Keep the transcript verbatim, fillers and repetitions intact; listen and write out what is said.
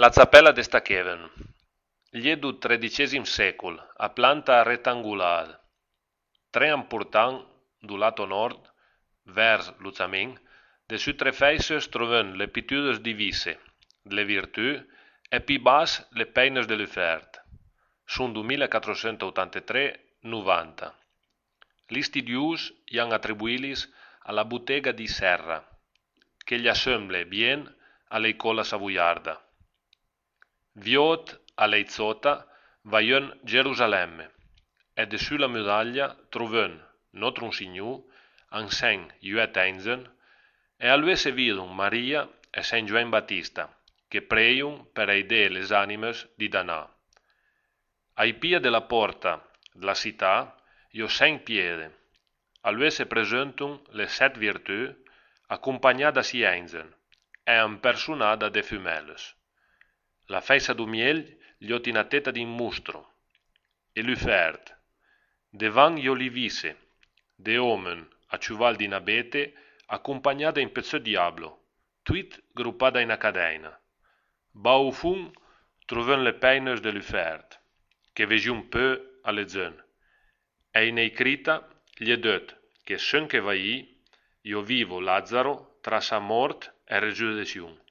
La Zappella de Stacheven. Gli du tredicesimo secol, a planta retangular. Tre important, du lato nord, vers Luzamin, de su tre feises troven le pitudes divise, le virtù, e pi bas le peines de l'ufert. Sun du millequattrocentottantatré novanta. Li studius ian attribuilis alla bottega di Serra, che gli assemble bien all'eicola savoiarda. Viot a Leizota vaion Gerusalemme, e de sulla medaglia troven Notre Signor, ansegn juet einzen, e a lui se vidun Maria e Saint Gioen Battista, che preiun per eidere les animes di Danà. Ai pia della porta della città, io sen piede, a lui se presentun le set virtù, accompagnada si einzen, e impersonada de fumelles. La festa du miel gli ot una teta di mostro, e l'ufert, devan io li visse, de omen a ciuval di nabete, accompagnada in pezzo diablo, tuit gruppada in a cadena. Ba au fun troven le peines de l'ufert, che vegi un peu alle zön, e in eicrita gli dot che sen che vai io vivo Lazzaro tra sa mort e resurrezione.